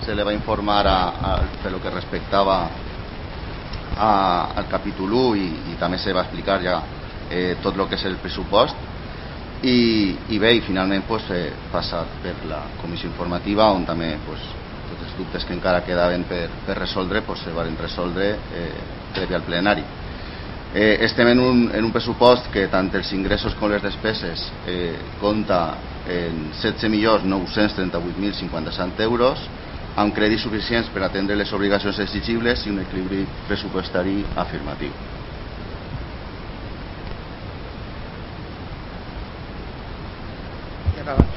se le va informar per lo que respectava al capítol 1 i també se va explicar ja tot el que és el pressupost i bé, i finalment passar per la comissió informativa on també tots els dubtes que encara quedaven per resoldre se van resoldre previ al plenari. Estem en un pressupost que tant els ingressos com les despeses compta en 16.938.057 euros, amb crèdits suficients per atendre les obligacions exigibles i un equilibri pressupostari afirmatiu. I acabat.